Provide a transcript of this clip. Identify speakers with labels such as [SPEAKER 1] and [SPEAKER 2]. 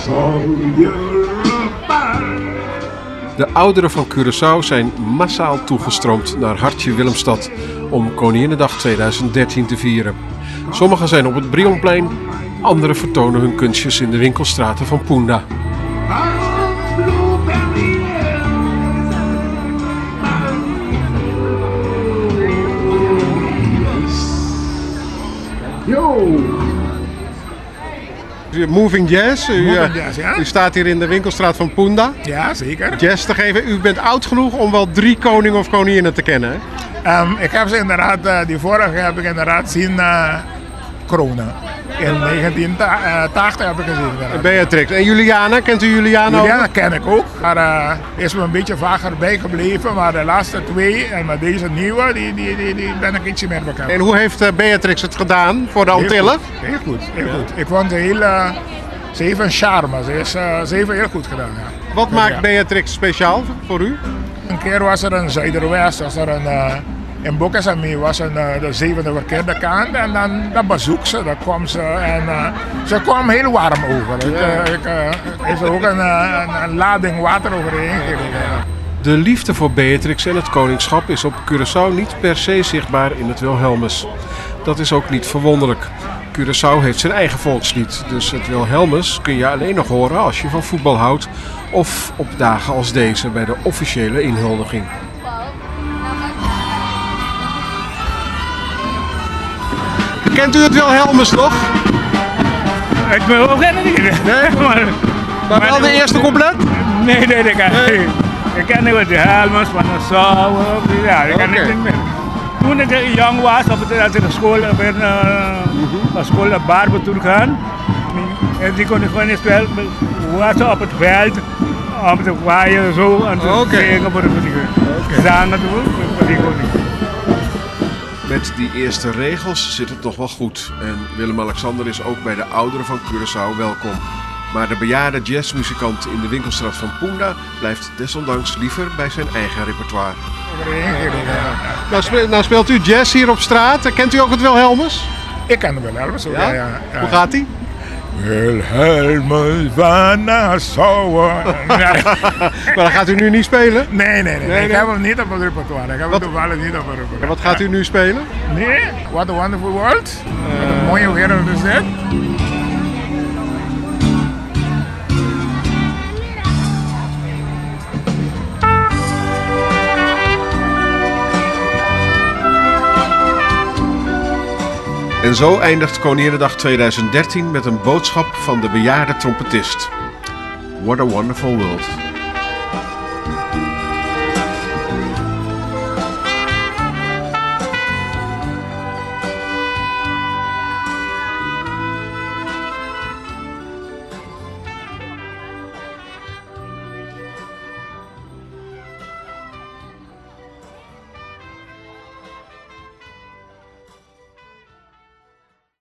[SPEAKER 1] De ouderen van Curaçao zijn massaal toegestroomd naar Hartje Willemstad om Koninginnedag 2013 te vieren. Sommigen zijn op het Brionplein, anderen vertonen hun kunstjes in de winkelstraten van Punda. Moving Jazz. U staat hier in de winkelstraat van Punda.
[SPEAKER 2] Ja, zeker.
[SPEAKER 1] Jazz te geven. U bent oud genoeg om wel 3 koningen of koninginnen te kennen, hè?
[SPEAKER 2] Ik heb ze inderdaad, die vorige heb ik inderdaad zien kronen. In 1980 heb ik gezien.
[SPEAKER 1] Beatrix. En Juliana, kent u Juliana?
[SPEAKER 2] Juliana ken ik ook, maar is me een beetje vager bijgebleven. Maar de laatste 2 en met deze nieuwe, die ben ik ietsje meer bekend.
[SPEAKER 1] En hoe heeft Beatrix het gedaan voor de Antillen?
[SPEAKER 2] Heel goed. Ik vond ze ze heeft een charme. Ze heeft heel goed gedaan. Ja.
[SPEAKER 1] Wat maakt Beatrix speciaal voor u?
[SPEAKER 2] Een keer was er een Zuiderwest, in Bokkessamee was de 7e verkeerde kant en dan bezoek ze, dan kwam ze en ze kwam heel warm over. Ik heeft er ook een lading water overheen gekregen.
[SPEAKER 1] De liefde voor Beatrix en het koningschap is op Curaçao niet per se zichtbaar in het Wilhelmus. Dat is ook niet verwonderlijk. Curaçao heeft zijn eigen volkslied, dus het Wilhelmus kun je alleen nog horen als je van voetbal houdt of op dagen als deze bij de officiële inhuldiging. Kent u het Wilhelmus nog?
[SPEAKER 3] Ik ben ook niet.
[SPEAKER 1] Nee? Maar wel de eerste couplet?
[SPEAKER 3] Nee, ik ken niet wat de Helmers van de Sauer. Ja, ik ken niet meer. Toen ik jong was, als ik naar school naar Barbe gaan. En die kon ik gewoon niet spelen. We waren op het veld om te waaien zo en te zingen voor de zangen voor die koning.
[SPEAKER 1] Met die eerste regels zit het nog wel goed en Willem-Alexander is ook bij de ouderen van Curaçao welkom. Maar de bejaarde jazzmuzikant in de winkelstraat van Punda blijft desondanks liever bij zijn eigen repertoire. Nou speelt u jazz hier op straat. Kent u ook het Wilhelmus?
[SPEAKER 2] Ik ken het Wilhelmus ook, ja.
[SPEAKER 1] Hoe gaat die?
[SPEAKER 2] Wilhelmus van Nassau.
[SPEAKER 1] Maar dan gaat u nu niet spelen?
[SPEAKER 2] Nee. Ik heb hem niet op het repertoire. Ik heb hem toevallig niet op het repertoire.
[SPEAKER 1] En wat gaat u nu spelen?
[SPEAKER 2] Nee, What a Wonderful World. Wat een mooie wereld is dit.
[SPEAKER 1] En zo eindigt Koninginnedag 2013 met een boodschap van de bejaarde trompetist. What a wonderful world.